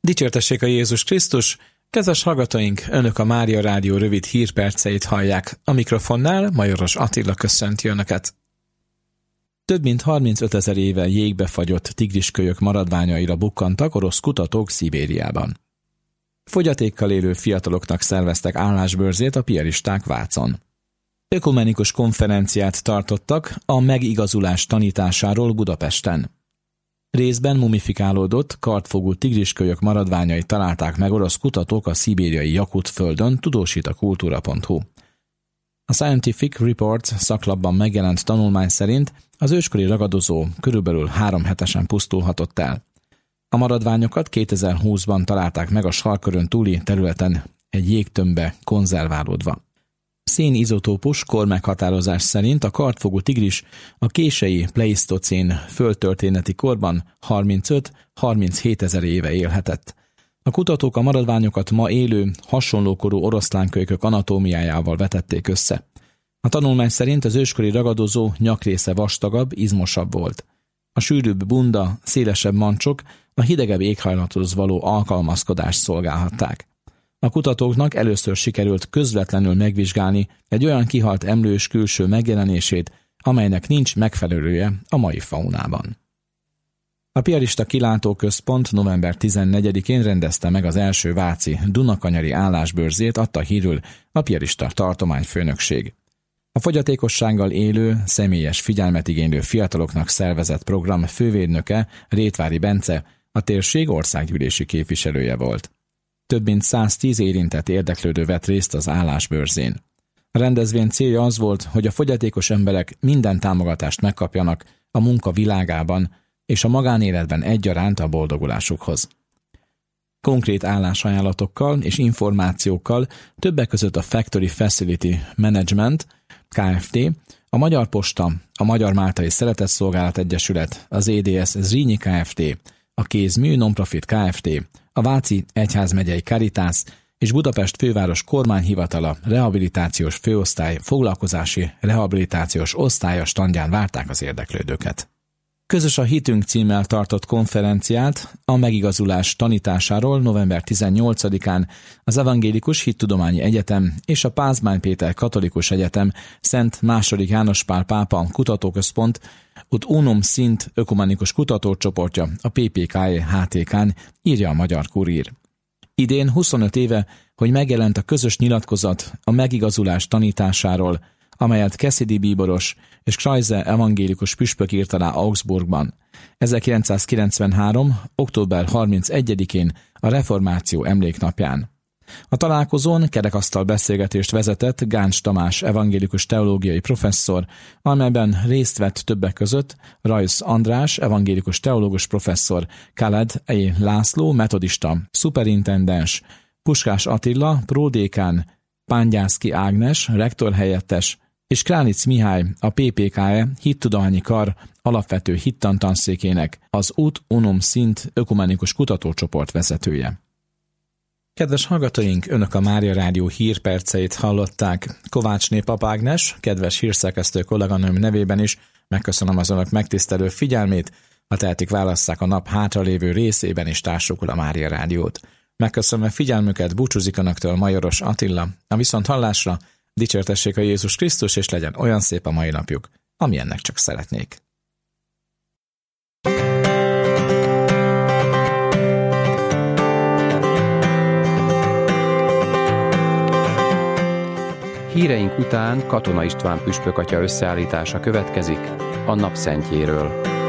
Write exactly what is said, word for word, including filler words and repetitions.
Dicsértessék a Jézus Krisztus! Kedves hallgatóink, Önök a Mária Rádió rövid hírperceit hallják. A mikrofonnál Majoros Attila köszönti Önöket. Több mint harmincötezer éve jégbe fagyott tigriskölyök maradványaira bukkantak orosz kutatók Szibériában. Fogyatékkal élő fiataloknak szerveztek állásbörzét a piaristák Vácon. Ökumenikus konferenciát tartottak a megigazulás tanításáról Budapesten. Részben mumifikálódott, kartfogú tigriskölyök maradványait találták meg orosz kutatók a szibériai Jakut földön, tudósít a kultúra pont hu. A Scientific Reports szaklapban megjelent tanulmány szerint az őskori ragadozó körülbelül három hetesen pusztulhatott el. A maradványokat kétezer-húszban találták meg a sarkkörön túli területen egy jégtömbbe konzerválódva. Szénizotópus kormeghatározás szerint a kartfogú tigris a kései pleisztocén földtörténeti korban harmincöt-harminchét ezer éve élhetett. A kutatók a maradványokat ma élő, hasonlókorú oroszlánkölykök anatómiájával vetették össze. A tanulmány szerint az őskori ragadozó nyakrésze vastagabb, izmosabb volt. A sűrűbb bunda, szélesebb mancsok a hidegebb éghajlathoz való alkalmazkodást szolgálhatták. A kutatóknak először sikerült közvetlenül megvizsgálni egy olyan kihalt emlős külső megjelenését, amelynek nincs megfelelője a mai faunában. A Piarista Kilátóközpont november tizennegyedikén rendezte meg az első váci Dunakanyari állásbörzét, adta hírül a Piarista tartományfőnökség. A fogyatékossággal élő, személyes figyelmet igénylő fiataloknak szervezett program fővédnöke, Rétvári Bence, a térség országgyűlési képviselője volt. Több mint száztíz érintett érdeklődő vett részt az állásbörzén. A rendezvény célja az volt, hogy a fogyatékos emberek minden támogatást megkapjanak a munka világában és a magánéletben egyaránt a boldogulásukhoz. Konkrét állásajánlatokkal és információkkal többek között a Factory Facility Management Kft., a Magyar Posta, a Magyar Máltai Szeretetszolgálat Egyesület, az é dé es Zrínyi Kft., a Kézmű Nonprofit Kft., a Váci Egyházmegyei Caritas és Budapest főváros kormányhivatala rehabilitációs főosztály foglalkozási rehabilitációs osztálya standján várták az érdeklődőket. Közös a hitünk címmel tartott konferenciát a megigazulás tanításáról november tizennyolcadikán az Evangélikus Hittudományi Egyetem és a Pázmány Péter Katolikus Egyetem Szent második János Pál pápa kutatóközpont ut unum sint ökumenikus kutatócsoportja a pé pé ká é há té ká-n, írja a Magyar Kurír. Idén huszonöt éve, hogy megjelent a közös nyilatkozat a megigazulás tanításáról, amelyet Cassidy bíboros és Kreise evangélikus püspök írt alá Augsburgban. ezerkilencszázkilencvenhárom. október harmincegyedikén a reformáció emléknapján. A találkozón kerekasztal beszélgetést vezetett Gáncs Tamás evangélikus teológiai professzor, amelyben részt vett többek között Rajsz András evangélikus teológus professzor, Khaled E. László metodista szuperintendens, Puskás Attila pródékán, Pángyászki Ágnes rektor helyettes és Kránic Mihály, a pé pé ká é hittudományi kar alapvető hittantanszékének, az ut unum sint ökumenikus kutatócsoport vezetője. Kedves hallgatóink, Önök a Mária Rádió hírperceit hallották. Kovácsné Pap Ágnes, kedves hírszerkesztő kolléganőm nevében is megköszönöm az Önök megtisztelő figyelmét, ha tehetik, válasszák a nap hátralévő részében is társukul a Mária Rádiót. Megköszönöm figyelmüket, búcsúzik Önöktől Majoros Attila. A viszonthallásra, dicsértessék a Jézus Krisztus, és legyen olyan szép a mai napjuk, amilyennek csak szeretnék. Híreink után Katona István püspök atya összeállítása következik a napszentjéről.